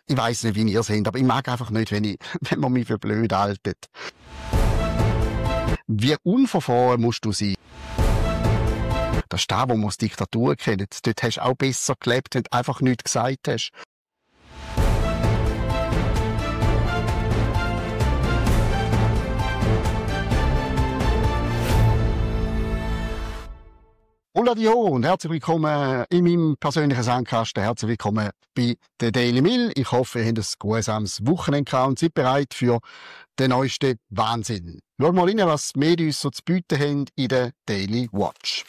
Ich weiss nicht, wie ihr seid, aber ich mag einfach nicht, wenn man mich für blöd haltet. Wie unverfroren musst du sein? Das ist das, wo wir die Diktatur kennen. Dort hast du auch besser gelebt, wenn du einfach nichts gesagt hast. Hola Dio und herzlich willkommen in meinem persönlichen Sandkasten. Herzlich willkommen bei der Daily Mill. Ich hoffe, ihr habt ein geruhsames Wochenende gehabt und seid bereit für den neuesten Wahnsinn. Schauen wir mal rein, was die Medien so zu bieten haben in der Daily Watch.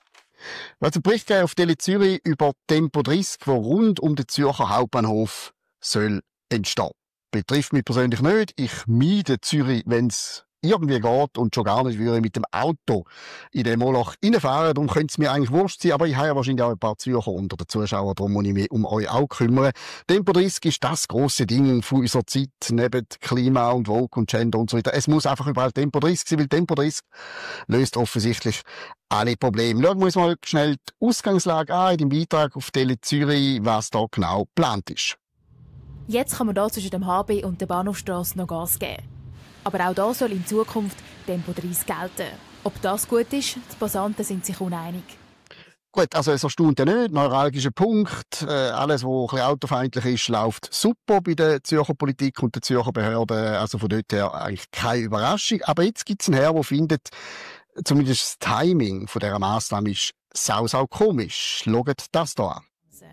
Es hat einen Bericht auf Tele Zürich über Tempo 30, der rund um den Zürcher Hauptbahnhof soll entstehen. Betrifft mich persönlich nicht. Ich meide Zürich, wenn es irgendwie geht und schon gar nicht würde mit dem Auto in den Moloch reinfahren. Darum könnte es mir eigentlich wurscht sein, aber ich habe ja wahrscheinlich auch ein paar Zürcher unter den Zuschauern, darum muss ich mich um euch auch kümmern. Tempo 30 ist das grosse Ding von unserer Zeit, neben Klima und Vogue und Gender und so weiter. Es muss einfach überall Tempo 30 sein, weil Tempo 30 löst offensichtlich alle Probleme. Schauen wir uns mal schnell die Ausgangslage an in dem Beitrag auf Tele Zürich, was da genau geplant ist. Jetzt kann man hier zwischen dem HB und der Bahnhofstrasse noch Gas geben. Aber auch da soll in Zukunft Tempo 30 gelten. Ob das gut ist, die Passanten sind sich uneinig. Gut, also es erstaunt ja nicht. Neuralgischer Punkt. Alles, was ein bisschen autofeindlich ist, läuft super bei der Zürcher Politik und den Zürcher Behörden. Also von dort her eigentlich keine Überraschung. Aber jetzt gibt es einen Herr, der findet, zumindest das Timing von dieser Massnahme ist sau komisch. Schaut das hier an.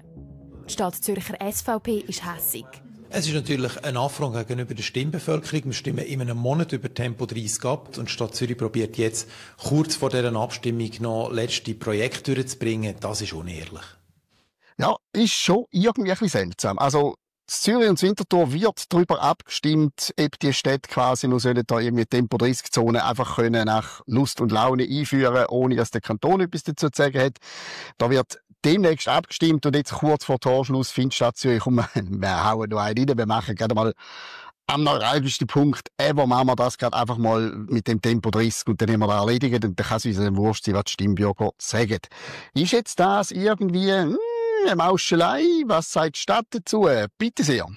Die Stadt Zürcher SVP ist hässig. Es ist natürlich ein Affront gegenüber der Stimmbevölkerung. Wir stimmen in einem Monat über Tempo 30 ab und die Stadt Zürich probiert jetzt, kurz vor dieser Abstimmung noch letzte Projekte durchzubringen. Das ist unehrlich. Ja, ist schon irgendwie ein bisschen seltsam. Also, Zürich und Winterthur wird darüber abgestimmt, ob die Städte quasi noch sollen da irgendwie Tempo-30-Zonen einfach können nach Lust und Laune einführen, ohne dass der Kanton etwas dazu zu sagen hat. Da wird demnächst abgestimmt und jetzt kurz vor Torschluss findet Stadt Zürich, wir hauen noch einen rein, wir machen gerade mal am neuralgischsten Punkt ever, machen wir das gerade einfach mal mit dem Tempo 30 und dann haben wir das erledigt und dann kann es uns dann wurscht sein, was die Stimmbürger sagen. Ist jetzt das irgendwie eine Mauschelei? Was sagt die Stadt dazu? Bitte sehr.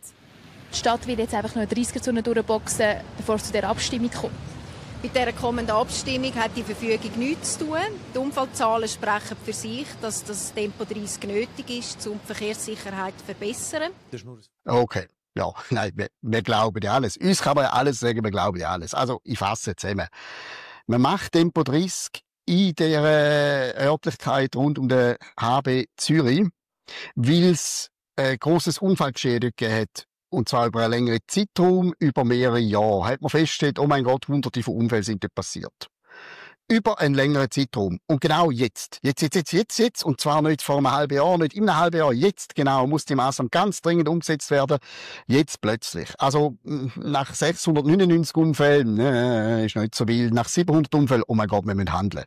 Die Stadt will jetzt einfach noch eine 30er-Zone durchboxen, bevor es zu der Abstimmung kommt. Mit dieser kommenden Abstimmung hat die Verfügung nichts zu tun. Die Unfallzahlen sprechen für sich, dass das Tempo 30 nötig ist, um die Verkehrssicherheit zu verbessern. Okay. Ja, nein, wir glauben ja alles. Uns kann man ja alles sagen, wir glauben ja alles. Also, ich fasse zusammen. Man macht Tempo 30 in der Örtlichkeit rund um den HB Zürich, weil es ein grosses Unfallgeschehen dort gegeben hat. Und zwar über einen längeren Zeitraum, über mehrere Jahre. Hat man festgestellt, oh mein Gott, hunderte von Unfällen sind dort passiert. Über einen längeren Zeitraum. Und genau jetzt. Jetzt. Und zwar nicht vor einem halben Jahr, nicht in einem halben Jahr. Jetzt genau muss die Maßnahme ganz dringend umgesetzt werden. Jetzt plötzlich. Also, nach 699 Unfällen, ist nicht so wild. Nach 700 Unfällen, oh mein Gott, wir müssen handeln.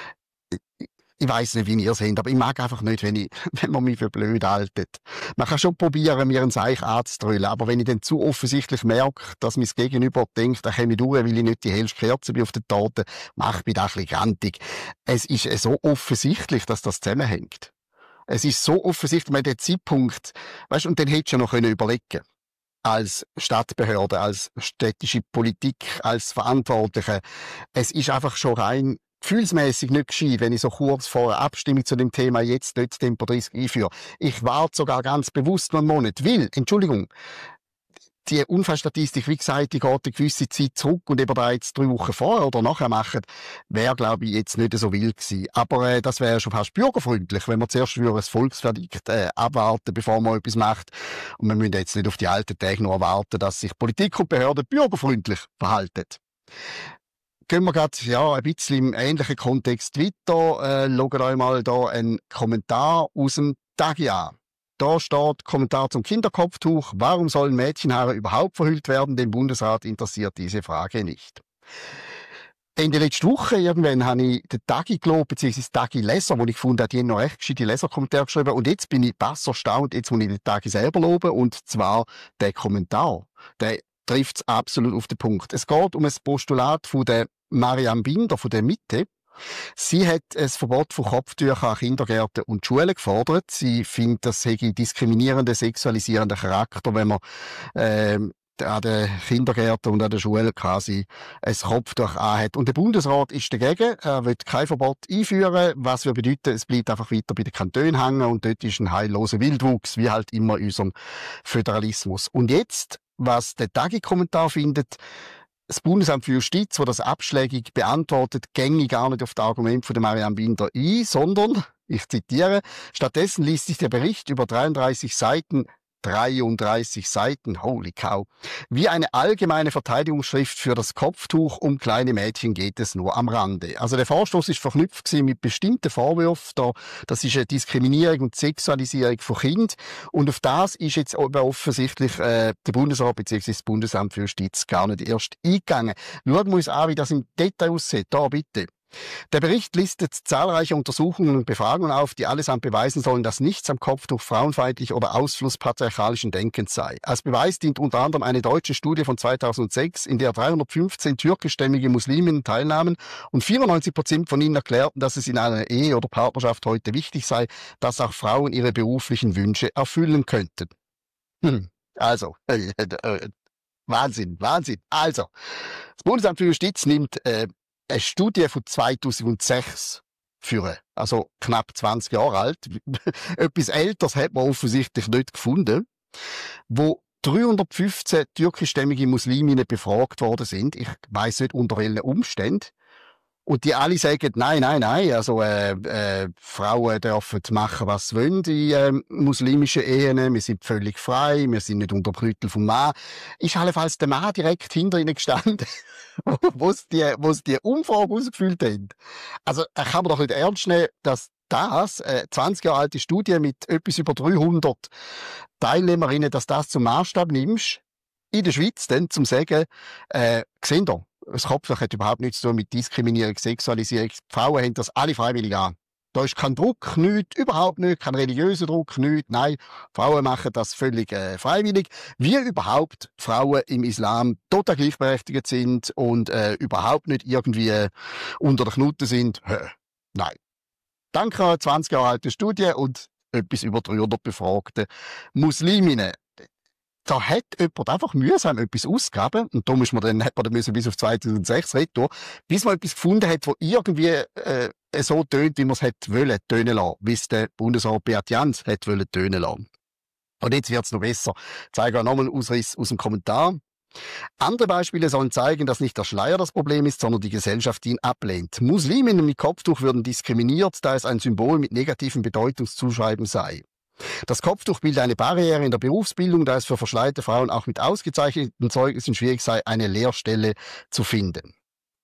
Ich weiss nicht, wie ihr seid, aber ich mag einfach nicht, wenn man mich für blöd haltet. Man kann schon probieren, mir ein Seich anzudrüllen, aber wenn ich dann zu offensichtlich merke, dass mein Gegenüber denkt, da komme ich durch, weil ich nicht die hellste Kerze bin auf der Torte, mache ich das ein bisschen grantig. Es ist so offensichtlich, dass das zusammenhängt. Es ist so offensichtlich, man hat den Zeitpunkt, weißt, und dann hättest du ja noch überlegen können. Als Stadtbehörde, als städtische Politik, als Verantwortliche. Es ist einfach schon rein gefühlsmässig nicht gescheit, wenn ich so kurz vor einer Abstimmung zu dem Thema jetzt nicht Tempo 30 einführe. Ich warte sogar ganz bewusst noch einen Monat, weil, Entschuldigung, die Unfallstatistik, wie gesagt, die geht eine gewisse Zeit zurück und eben da jetzt 3 Wochen vorher oder nachher machen, wäre, glaube ich, jetzt nicht so wild gewesen. Aber das wäre schon fast bürgerfreundlich, wenn man zuerst das Volksverdikt abwarten, bevor man etwas macht. Und wir müssen jetzt nicht auf die alten Tage nur erwarten, dass sich Politik und Behörden bürgerfreundlich verhalten. Gehen wir gerade ein bisschen im ähnlichen Kontext weiter. Schaut euch mal da einen Kommentar aus dem Tagi an. Da steht Kommentar zum Kinderkopftuch. Warum sollen Mädchenhaare überhaupt verhüllt werden? Den Bundesrat interessiert diese Frage nicht. Ende letzte Woche irgendwann habe ich den Tagi gelobt, beziehungsweise Tagi Leser, wo ich gefunden habe, die haben noch recht gescheite Leserkommentare geschrieben. Und jetzt bin ich bass erstaunt, jetzt muss ich den Tagi selber loben, und zwar den Kommentar. Der trifft es absolut auf den Punkt. Es geht um ein Postulat von der Marianne Binder von der Mitte. Sie hat ein Verbot von Kopftüchern an Kindergärten und Schulen gefordert. Sie findet, das sei diskriminierender, sexualisierender Charakter, wenn man an den Kindergärten und an der Schule quasi ein Kopftuch anhat. Und der Bundesrat ist dagegen. Er will kein Verbot einführen, was wir bedeuten, es bleibt einfach weiter bei den Kantonen hängen und dort ist ein heilloser Wildwuchs, wie halt immer in unserem Föderalismus. Und jetzt, was der Tagi-Kommentar findet, das Bundesamt für Justiz, das das abschlägig beantwortet, gänge gar nicht auf das Argument von Marianne Binder ein, sondern, ich zitiere, stattdessen liest sich der Bericht über 33 Seiten, holy cow. Wie eine allgemeine Verteidigungsschrift für das Kopftuch um kleine Mädchen geht es nur am Rande. Also der Vorstoß ist verknüpft mit bestimmten Vorwürfen. Das ist eine Diskriminierung und Sexualisierung von Kindern. Und auf das ist jetzt offensichtlich der Bundesrat bzw. das Bundesamt für Justiz gar nicht erst eingegangen. Schauen wir uns an, wie das im Detail aussieht. Da bitte. Der Bericht listet zahlreiche Untersuchungen und Befragungen auf, die allesamt beweisen sollen, dass nichts am Kopftuch frauenfeindlich oder Ausfluss patriarchalischen Denkens sei. Als Beweis dient unter anderem eine deutsche Studie von 2006, in der 315 türkischstämmige Muslimen teilnahmen und 94% von ihnen erklärten, dass es in einer Ehe oder Partnerschaft heute wichtig sei, dass auch Frauen ihre beruflichen Wünsche erfüllen könnten. Also, Wahnsinn. Also, das Bundesamt für Justiz nimmt eine Studie von 2006 führen, also knapp 20 Jahre alt. Etwas Älteres hat man offensichtlich nicht gefunden, wo 315 türkischstämmige Musliminnen befragt worden sind. Ich weiss nicht, unter welchen Umständen. Und die alle sagen, nein, also Frauen dürfen machen, was sie wollen in muslimischen Ehen, wir sind völlig frei, wir sind nicht unter Knüttel vom Mann. Ist allenfalls der Mann direkt hinter ihnen gestanden, wo sie die Umfrage ausgefüllt haben. Also kann man doch nicht ernst nehmen, dass das, 20 Jahre alte Studie mit etwas über 300 Teilnehmerinnen, dass das zum Maßstab nimmst, in der Schweiz dann zum sagen, sehen da, das Kopftuch hat überhaupt nichts zu tun mit Diskriminierung, Sexualisierung. Die Frauen haben das alle freiwillig an. Da ist kein Druck, nichts, überhaupt nicht, kein religiöser Druck, nichts. Nein, Frauen machen das völlig freiwillig. Wie überhaupt Frauen im Islam total gleichberechtigt sind und überhaupt nicht irgendwie unter der Knute sind. Nein. Dank einer 20 Jahre alten Studie und etwas über 300 befragte Musliminnen. Da hat jemand einfach mühsam etwas ausgegeben, und da hat man dann bis auf 2006 reden, bis man etwas gefunden hat, das irgendwie so tönt, wie man es hätte wollen tönen lassen, wie es der Bundesrat Beat Jans hätte wollen tönen lassen. Und jetzt wird's noch besser. Ich zeige euch nochmal einen Ausriss aus dem Kommentar. Andere Beispiele sollen zeigen, dass nicht der Schleier das Problem ist, sondern die Gesellschaft ihn ablehnt. Musliminnen mit Kopftuch würden diskriminiert, da es ein Symbol mit negativen Bedeutungszuschreiben sei. Das Kopftuch bildet eine Barriere in der Berufsbildung, da es für verschleierte Frauen auch mit ausgezeichneten Zeugnissen schwierig sei, eine Lehrstelle zu finden.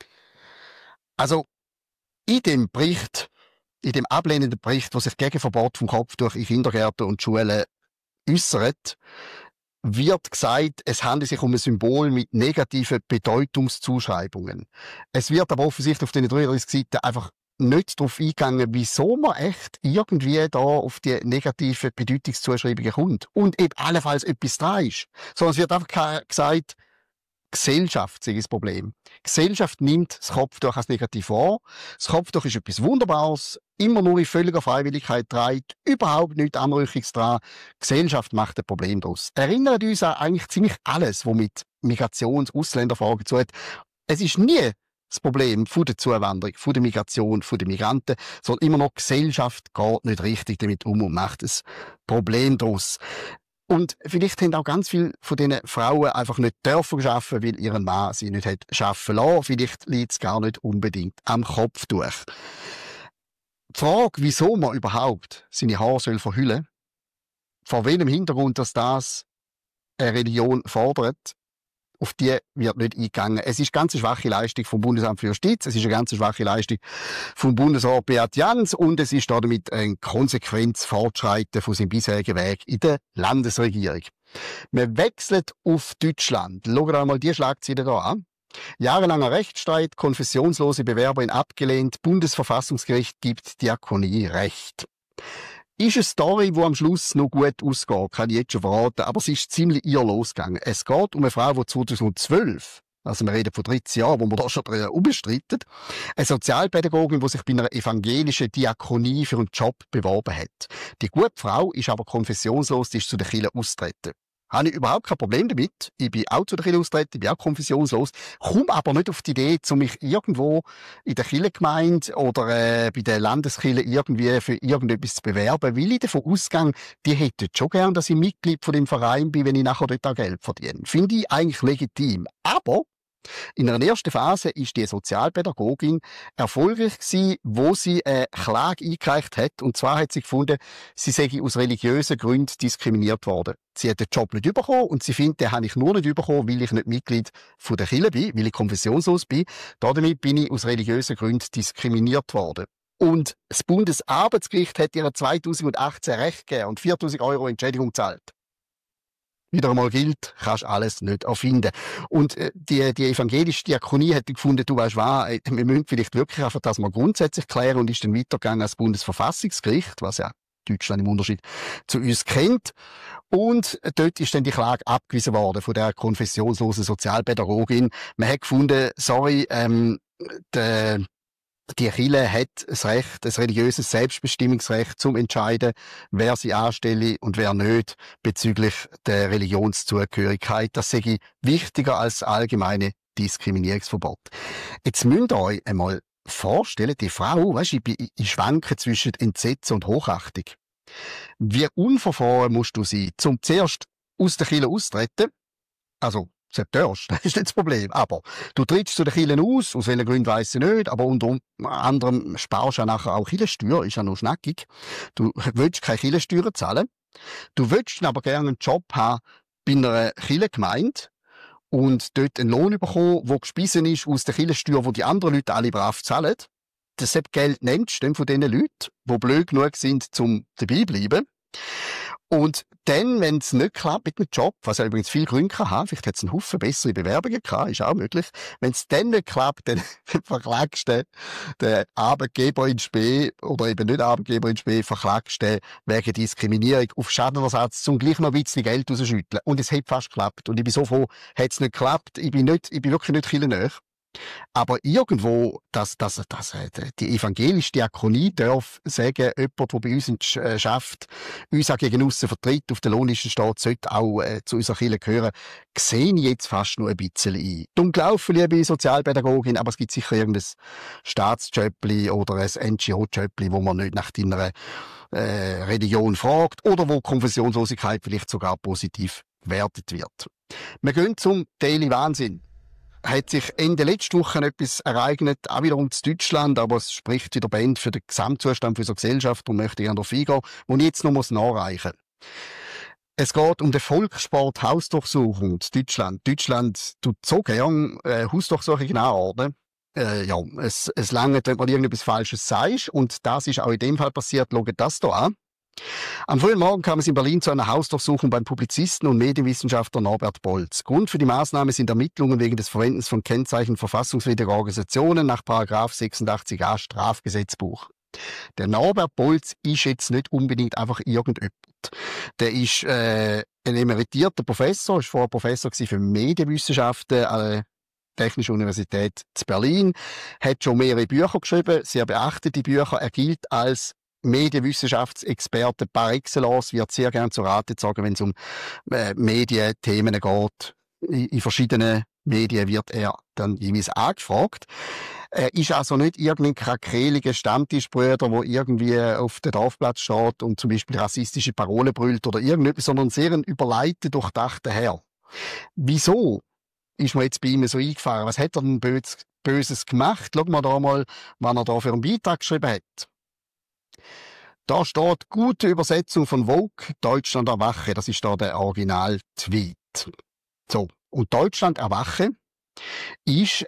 Also, in dem Bericht, in dem ablehnenden Bericht, der sich gegen Verbot vom Kopftuch in Kindergärten und Schulen äußert, wird gesagt, es handelt sich um ein Symbol mit negativen Bedeutungszuschreibungen. Es wird aber offensichtlich auf den 33 Seiten einfach nicht darauf eingegangen, wieso man echt irgendwie da auf die negativen Bedeutungszuschreibungen kommt. Und eben allenfalls etwas dran ist. Sondern es wird einfach gesagt, Gesellschaft sei das Problem. Gesellschaft nimmt das Kopftuch als negativ wahr. Das Kopftuch ist etwas Wunderbares, immer nur in völliger Freiwilligkeit trägt, überhaupt nichts Anrüchiges dran. Gesellschaft macht ein Problem daraus. Erinnert uns an eigentlich ziemlich alles, was mit Migrations-, Ausländerfragen zu hat. Es ist nie das Problem von der Zuwanderung, von der Migration, von den Migranten, sondern immer noch die Gesellschaft geht nicht richtig damit um und macht ein Problem daraus. Und vielleicht haben auch ganz viele von diesen Frauen einfach nicht dürfen arbeiten, weil ihren Mann sie nicht hat arbeiten lassen. Vielleicht liegt es gar nicht unbedingt am Kopftuch. Die Frage, wieso man überhaupt seine Haare verhüllen soll, vor welchem Hintergrund das eine Religion fordert, auf die wird nicht eingegangen. Es ist eine ganz schwache Leistung vom Bundesamt für Justiz, es ist eine ganz schwache Leistung vom Bundesrat Beat Jans und es ist damit ein konsequentes Fortschreiten von seinem bisherigen Weg in der Landesregierung. Wir wechseln auf Deutschland. Schauen wir einmal die Schlagzeile hier an. Jahrelanger Rechtsstreit, konfessionslose Bewerberin abgelehnt, Bundesverfassungsgericht gibt Diakonie Recht. Ist eine Story, die am Schluss noch gut ausgeht, kann ich jetzt schon verraten, aber es ist ziemlich ihr losgegangen. Es geht um eine Frau, die 2012, Also wir reden von 13 Jahren, wo man da schon umstreitet. Eine Sozialpädagogin, die sich bei einer evangelischen Diakonie für einen Job beworben hat. Die gute Frau ist aber konfessionslos, die ist zu der Kirche austreten. Habe ich überhaupt kein Problem damit. Ich bin auch zu der Kirche austreten, ich bin auch konfessionslos. Komme aber nicht auf die Idee, mich irgendwo in der Kirchengemeinde oder bei der Landeskirche irgendwie für irgendetwas zu bewerben, weil ich davon ausgehe, die hätten schon gern, dass ich Mitglied von dem Verein bin, wenn ich nachher dort auch Geld verdiene. Finde ich eigentlich legitim. Aber in einer ersten Phase ist die Sozialpädagogin erfolgreich gewesen, wo sie eine Klage eingereicht hat. Und zwar hat sie gefunden, sie sei aus religiösen Gründen diskriminiert worden. Sie hat den Job nicht bekommen und sie findet, den habe ich nur nicht bekommen, weil ich nicht Mitglied von der Kirche bin, weil ich konfessionslos bin. Damit bin ich aus religiösen Gründen diskriminiert worden. Und das Bundesarbeitsgericht hat ihr 2018 Recht gegeben und 4'000 € Entschädigung gezahlt. Wieder einmal gilt, kannst alles nicht erfinden. Und die evangelische Diakonie hat gefunden, du weißt was, wir müssen vielleicht wirklich einfach das mal grundsätzlich klären und ist dann weitergegangen als Bundesverfassungsgericht, was ja Deutschland im Unterschied zu uns kennt. Und dort ist dann die Klage abgewiesen worden von der konfessionslosen Sozialpädagogin. Man hat gefunden, sorry, die Kirche hat das Recht, ein religiöses Selbstbestimmungsrecht zum Entscheiden, wer sie anstelle und wer nicht, bezüglich der Religionszugehörigkeit. Das sei wichtiger als allgemeine Diskriminierungsverbot. Jetzt müsst ihr euch einmal vorstellen, die Frau, weisst, ich schwanke zwischen Entsetzen und Hochachtung. Wie unverfroren musst du sein, zum zuerst aus der Kirche austreten? Also, das ist nicht das Problem. Aber du trittst zu den Kirchen aus welchen Gründen weiss ich nicht, aber unter anderem sparst du ja nachher auch Kirchensteuer, ist ja noch schnackig. Du willst keine Kirchensteuer zahlen. Du willst aber gerne einen Job haben bei einer Kirchengemeinde und dort einen Lohn bekommen, der gespeisen ist aus der Kirchensteuer, die anderen Leute alle brav zahlen. Das Geld nimmst du von diesen Leuten, die blöd genug sind, um dabei zu bleiben. Und dann, wenn es nicht klappt mit dem Job, was ja übrigens viele Gründe kann, vielleicht hat es einen Haufen bessere Bewerbungen gehabt, ist auch möglich. Wenn es dann nicht klappt, dann verklagst du den Arbeitgeber in Spee, oder eben nicht Arbeitgeber in Spee, verklagst du wegen Diskriminierung auf Schadenersatz, um gleich noch ein bisschen Geld rauszuschütteln. Und es hat fast geklappt. Und ich bin so froh, hat es nicht geklappt. Ich bin wirklich nicht kirchennah. Aber irgendwo, dass die evangelische Diakonie darf sagen, jemand, der bei uns schafft, uns auch gegen aussen vertritt, auf der Lohnliste steht, sollte auch zu unserer Kirche gehören, sehe ich jetzt fast nur ein bisschen ein. Dumm gelaufen, liebe Sozialpädagogin, aber es gibt sicher irgendein Staatsjöppli oder ein NGO-Jöppli, wo man nicht nach deiner Religion fragt oder wo Konfessionslosigkeit vielleicht sogar positiv gewertet wird. Wir gehen zum Daily Wahnsinn. Hat sich Ende letzter Woche etwas ereignet, auch wiederum zu Deutschland, aber es spricht wieder Band für den Gesamtzustand unserer Gesellschaft und möchte gerne darauf eingehen, wo ich jetzt noch nachreichen muss. Es geht um den Volkssport Hausdurchsuchung in Deutschland. Deutschland tut so gern Hausdurchsuchungen anordnen. Es langt, wenn man irgendetwas Falsches sagt, und das ist auch in dem Fall passiert. Schaut das hier an. Am frühen Morgen kam es in Berlin zu einer Hausdurchsuchung beim Publizisten und Medienwissenschaftler Norbert Bolz. Grund für die Maßnahme sind Ermittlungen wegen des Verwendens von Kennzeichen verfassungswidriger Organisationen nach § 86a Strafgesetzbuch. Der Norbert Bolz ist jetzt nicht unbedingt einfach irgendjemand. Der ist ein emeritierter Professor, ist vorher Professor für Medienwissenschaften an der Technischen Universität zu Berlin, hat schon mehrere Bücher geschrieben, sehr beachtete Bücher. Er gilt als Medienwissenschaftsexperte par excellence, wird sehr gerne zu Rate gezogen, wenn es um Medienthemen geht. In verschiedenen Medien wird er dann jeweils angefragt. Er ist also nicht irgendein krakeliger Stammtischbrüder, der irgendwie auf dem Dorfplatz steht und zum Beispiel rassistische Parolen brüllt oder irgendetwas, sondern sehr ein überleiteter, durchdachter Herr. Wieso ist mir jetzt bei ihm so eingefahren? Was hat er denn Böses gemacht? Schauen wir da mal, was er da für einen Beitrag geschrieben hat. Da steht gute Übersetzung von Vogue, Deutschland erwache. Das ist da der Original-Tweet. So. Und Deutschland erwache ist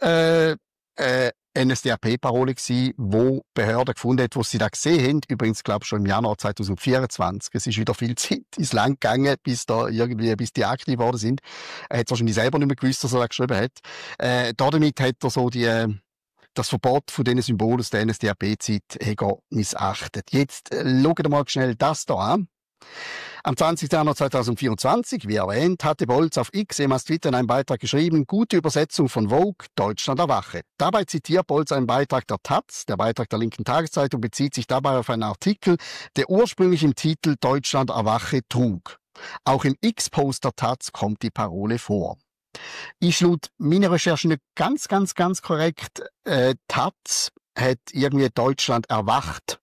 NSDAP-Parole gsi, wo Behörden gefunden hat, wo sie da gesehen haben. Übrigens, glaube ich, schon im Januar 2024. Es ist wieder viel Zeit ins Land gegangen, bis die aktiv geworden sind. Er hat wahrscheinlich selber nicht mehr gewusst, was er da geschrieben hat. Damit hat er so das Verbot von diesen Symbolen aus der NSDAP-Zeit missachtet. Jetzt schaut mal schnell das hier an. Am 20. Januar 2024, wie erwähnt, hatte Bolz auf X, ehemals Twitter, in einem Beitrag geschrieben, gute Übersetzung von Vogue, Deutschland erwache. Dabei zitiert Bolz einen Beitrag der Taz. Der Beitrag der linken Tageszeitung bezieht sich dabei auf einen Artikel, der ursprünglich im Titel Deutschland erwache trug. Auch im X-Post der Taz kommt die Parole vor. Ist laut meiner Recherche nicht ganz korrekt. Taz hat irgendwie Deutschland erwacht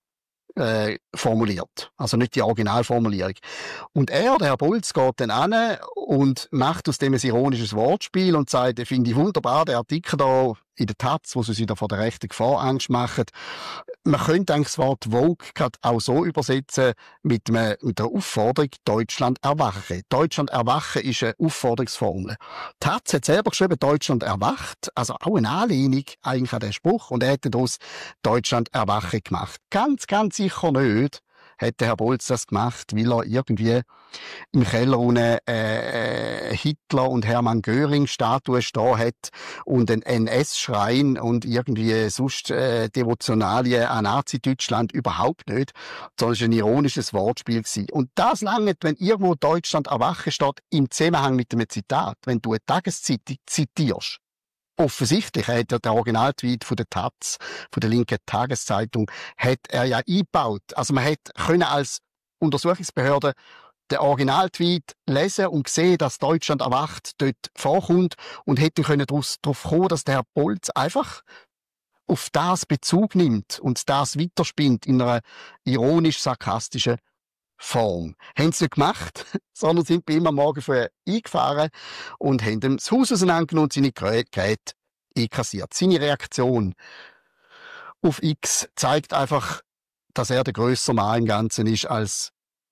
formuliert. Also nicht die Originalformulierung. Und der Herr Bolz, geht dann an und macht aus dem ein ironisches Wortspiel und sagt, finde ich wunderbar, der Artikel da in der Taz, wo sie sich da vor der rechten Gefahr Angst machen. Man könnte eigentlich das Wort Vogue gerade auch so übersetzen mit der Aufforderung Deutschland erwache. Deutschland erwache ist eine Aufforderungsformel. Taz hat selber geschrieben, Deutschland erwacht, also auch eine Anlehnung eigentlich an den Spruch, und er hätte daraus Deutschland erwache gemacht. Ganz sicher nicht hätte Herr Bolz das gemacht, weil er irgendwie im Keller unten Hitler und Hermann Göring Statue stehen hat und einen NS-Schrein und irgendwie sonst Devotionalien an Nazi-Deutschland überhaupt nicht, sondern es war ein ironisches Wortspiel gewesen. Und das lange, wenn irgendwo Deutschland erwache steht, im Zusammenhang mit einem Zitat, wenn du eine Tageszeitung zitierst. Offensichtlich hat er den Originaltweet von der Taz, von der linken Tageszeitung, hat er ja eingebaut. Also man hätte können als Untersuchungsbehörde den Originaltweet lesen und sehen, dass Deutschland erwacht dort vorkommt, und hätte können darauf kommen, dass der Herr Bolz einfach auf das Bezug nimmt und das weiterspinnt in einer ironisch-sarkastischen Form. Haben sie nicht gemacht, sondern sind bei ihm am Morgen früh eingefahren und haben ihm das Haus auseinandergenommen und seine Geräte einkassiert. Seine Reaktion auf X zeigt einfach, dass er der grössere Mann im Ganzen ist als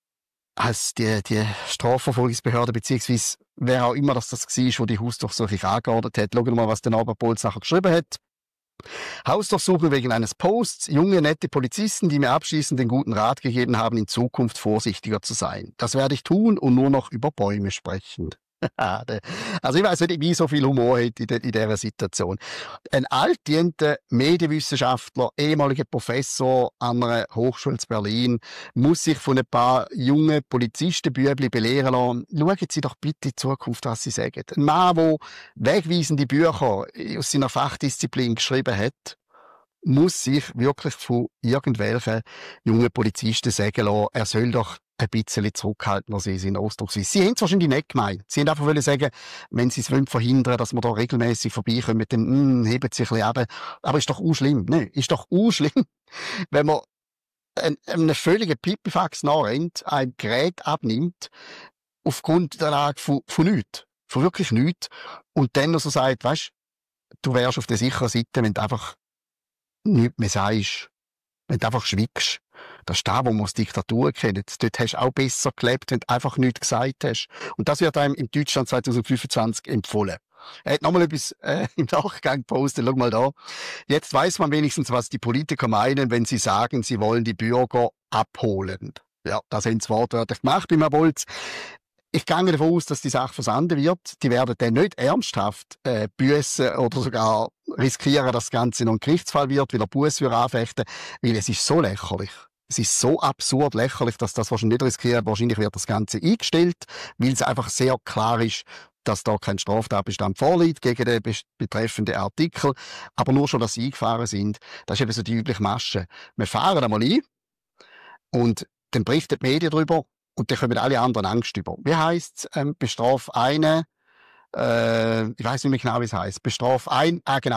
die Strafverfolgungsbehörde, beziehungsweise wer auch immer das war, wo die Hausdurchsuchung angeordnet hat. Schauen wir mal, was der Norbert Bolz nachher geschrieben hat. Hausdurchsuchung wegen eines Posts. Junge, nette Polizisten, die mir abschließend den guten Rat gegeben haben, in Zukunft vorsichtiger zu sein. Das werde ich tun und nur noch über Bäume sprechen. Also ich weiss nicht, wie so viel Humor hat in dieser Situation. Ein altdienter Medienwissenschaftler, ehemaliger Professor an einer Hochschule in Berlin, muss sich von ein paar jungen Polizistenbübli belehren lassen. Schauen Sie doch bitte in Zukunft, was Sie sagen. Ein Mann, der wegweisende Bücher aus seiner Fachdisziplin geschrieben hat, muss sich wirklich von irgendwelchen jungen Polizisten sagen lassen, er soll doch ein bisschen zurückhaltender sein in Ausdrucksweise. Sie haben es wahrscheinlich nicht gemeint. Sie haben einfach wollen sagen, wenn Sie es verhindern wollen, dass wir da regelmäßig vorbeikommen, dann heben Sie sich ein bisschen ab. Aber ist doch schlimm. Ne? Ist doch schlimm, wenn man einem völligen Pipifax nachrennt, ein Gerät abnimmt, aufgrund der Lage von nichts. Von wirklich nichts. Und dann noch so sagt, weisst, du wärst auf der sicheren Seite, wenn du einfach nichts mehr sagst. Wenn du einfach schweigst. Das ist das, wo wir aus Diktatur kennen. Dort hast du auch besser gelebt, wenn du einfach nichts gesagt hast. Und das wird einem in Deutschland 2025 empfohlen. Er hat nochmal etwas im Nachgang gepostet. Schau mal da. Jetzt weiß man wenigstens, was die Politiker meinen, wenn sie sagen, sie wollen die Bürger abholen. Ja, das haben sie wortwörtlich gemacht bei Herrn Bolz. Ich gehe davon aus, dass die Sache versanden wird. Die werden dann nicht ernsthaft büssen oder sogar riskieren, dass das Ganze noch ein Gerichtsfall wird, weil er Busse anfechten, weil es ist so lächerlich. Es ist so absurd lächerlich, dass das wahrscheinlich nicht riskiert. Wahrscheinlich wird das Ganze eingestellt, weil es einfach sehr klar ist, dass da kein Straftatbestand vorliegt gegen den betreffenden Artikel. Aber nur schon, dass sie eingefahren sind, das ist eben so die übliche Masche. Wir fahren einmal ein und dann berichten die Medien darüber und dann kommen alle anderen Angst über. Wie heisst es? Bestraf einen, ich weiss nicht mehr genau, wie es heisst. Bestraf ein,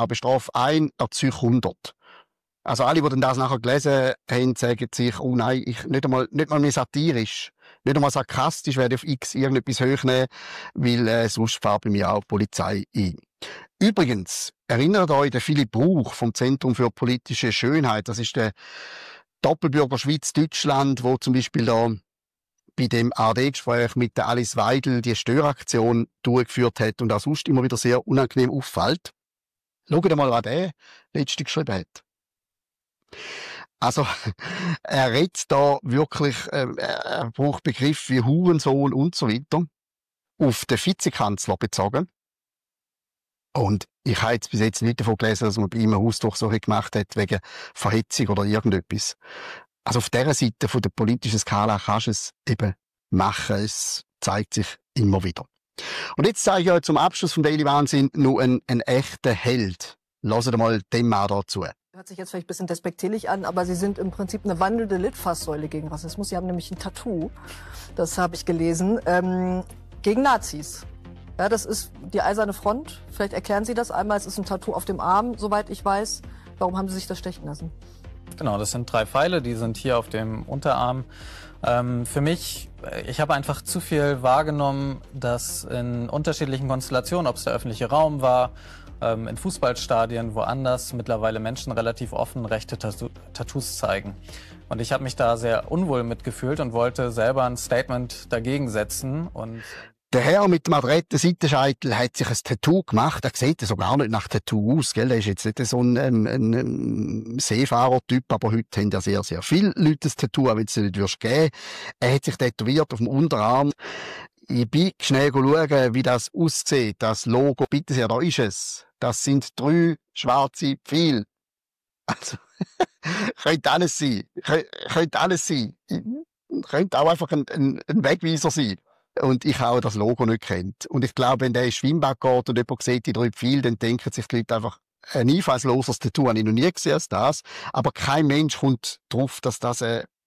erzeug 100. Also alle, die dann das nachher gelesen haben, sagen sich, oh nein, nicht einmal mehr satirisch, nicht einmal sarkastisch werde ich auf X irgendetwas hochnehmen, weil sonst fährt bei mir auch die Polizei ein. Übrigens, erinnert euch der Philipp Bruch vom Zentrum für politische Schönheit, das ist der Doppelbürger Schweiz-Deutschland, wo zum Beispiel da bei dem ARD-Gespräch mit der Alice Weidel die Störaktion durchgeführt hat und auch sonst immer wieder sehr unangenehm auffällt. Schaut mal, was der letztens geschrieben hat. Also, er redet da wirklich, er braucht Begriffe wie Hurensohn und so weiter, auf den Vizekanzler bezogen. Und ich habe jetzt bis jetzt nicht davon gelesen, dass man bei ihm eine Hausdurchsuchung gemacht hat, wegen Verhetzung oder irgendetwas. Also auf dieser Seite von der politischen Skala kannst du es eben machen. Es zeigt sich immer wieder. Und jetzt zeige ich euch zum Abschluss vom Daily Wahnsinn noch einen echten Held. Hört mal dem Mann dazu. Hört sich jetzt vielleicht ein bisschen despektierlich an, aber Sie sind im Prinzip eine wandelnde Litfaßsäule gegen Rassismus. Sie haben nämlich ein Tattoo, das habe ich gelesen, gegen Nazis. Ja, das ist die Eiserne Front. Vielleicht erklären Sie das einmal. Es ist ein Tattoo auf dem Arm, soweit ich weiß. Warum haben Sie sich das stechen lassen? Genau, das sind 3 Pfeile, die sind hier auf dem Unterarm. Für mich, ich habe einfach zu viel wahrgenommen, dass in unterschiedlichen Konstellationen, ob es der öffentliche Raum war, in Fußballstadien, woanders, mittlerweile Menschen relativ offen rechte Tattoos zeigen. Und ich habe mich da sehr unwohl mitgefühlt und wollte selber ein Statement dagegen setzen. Und der Herr mit dem adretten Seitenscheitel hat sich ein Tattoo gemacht. Er sieht so gar nicht nach Tattoo aus. Gell? Er ist jetzt nicht so ein Seefahrertyp, aber heute haben ja sehr, sehr viele Leute ein Tattoo, auch wenn es nicht geben würde. Er hat sich tätowiert auf dem Unterarm. Ich bin schnell schauen, wie das aussieht. Das Logo, bitte sehr, da ist es. Das sind 3 schwarze Pfeile. Also, könnte alles sein. Könnte alles sein. Könnte auch einfach ein Wegweiser sein. Und ich auch das Logo nicht kennt. Und ich glaube, wenn der ins Schwimmbad geht und jemand sieht die 3 Pfeile, dann denken sich die Leute einfach, ein einfallsloses Tattoo habe ich noch nie gesehen als das. Aber kein Mensch kommt drauf, dass das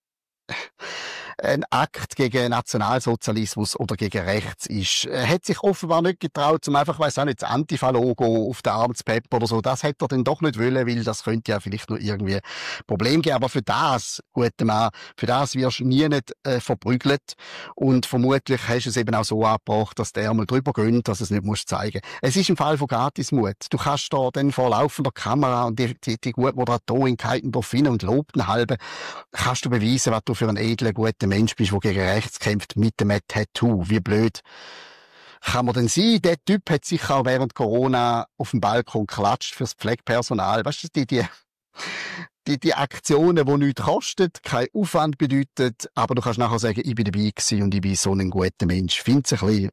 ein Akt gegen Nationalsozialismus oder gegen rechts ist. Er hat sich offenbar nicht getraut, zum einfach, weiss auch nicht, das Antifa-Logo auf den Arm zu peppen oder so. Das hätte er dann doch nicht wollen, weil das könnte ja vielleicht noch irgendwie Problem geben. Aber für das, guter Mann, für das wirst du nie nicht verprügelt. Und vermutlich hast du es eben auch so angebracht, dass der mal drüber gönnt, dass es nicht musst zeigen. Es ist im Fall von Gratismut. Du kannst da dann vor laufender Kamera und die guten Moderatorin Keitendorf und lobten halbe, kannst du beweisen, was du für einen edlen, guten Mensch bist, der gegen rechts kämpft mit dem Tattoo. Wie blöd kann man denn sein? Der Typ hat sicher auch während Corona auf dem Balkon geklatscht fürs Pflegepersonal. Weißt du, die Aktionen, die nichts kosten, keinen Aufwand bedeuten, aber du kannst nachher sagen, ich bin dabei gewesen und ich bin so ein guter Mensch. Find's ein bisschen,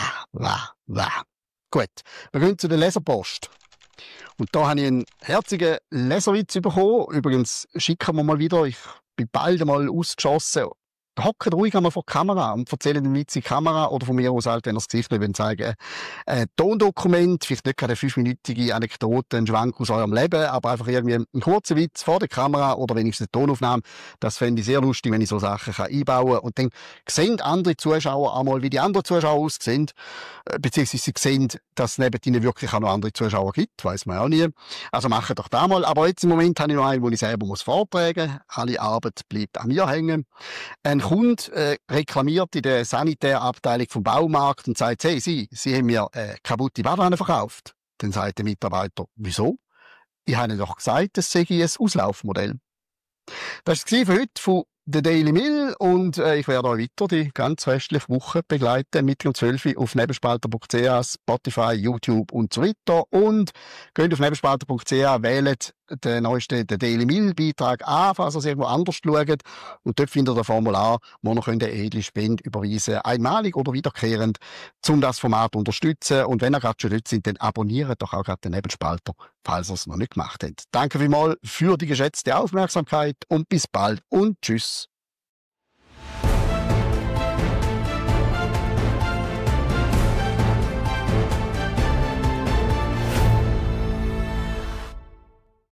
Gut, wir gehen zu der Leserpost. Und da habe ich einen herzigen Leserwitz bekommen. Übrigens schicken wir mal wieder, ich bin bald einmal ausgeschossen. Hockt ruhig einmal vor die Kamera und erzählen den Witz in die Kamera oder von mir aus halt, wenn ihr das Gesicht nicht zeigen wollt. Tondokument, vielleicht nicht keine 5-minütige Anekdote, ein Schwank aus eurem Leben, aber einfach irgendwie einen kurzen Witz vor der Kamera oder wenigstens eine Tonaufnahme. Das fände ich sehr lustig, wenn ich so Sachen einbauen kann. Und dann sehen andere Zuschauer einmal, wie die anderen Zuschauer aussehen, beziehungsweise sie sehen, dass es neben ihnen wirklich auch noch andere Zuschauer gibt, weiss man auch nie. Also macht doch da mal. Aber jetzt im Moment habe ich noch einen, wo ich selber vortragen muss. Alle Arbeit bleibt an mir hängen. Ein Kunde reklamiert in der Sanitärabteilung vom Baumarkt und sagt, hey, Sie haben mir kaputte Badewanne verkauft. Dann sagt der Mitarbeiter, wieso? Ich habe Ihnen doch gesagt, das sei ein Auslaufmodell. Das war für heute von der Daily Mill und ich werde euch weiter die ganz restliche Woche begleiten, Mitte um 12 Uhr auf nebenspalter.ch, Spotify, YouTube und so weiter. Und geht auf nebenspalter.ch, wählt den neuesten den Daily Mill Beitrag an, falls ihr es irgendwo anders schaut. Und dort findet ihr ein Formular, wo ihr eine edle Spende überweisen könnt, einmalig oder wiederkehrend, um das Format zu unterstützen. Und wenn ihr gerade schon dort seid, dann abonniert doch auch gerade den Nebenspalter, falls ihr es noch nicht gemacht habt. Danke vielmals für die geschätzte Aufmerksamkeit und bis bald und tschüss.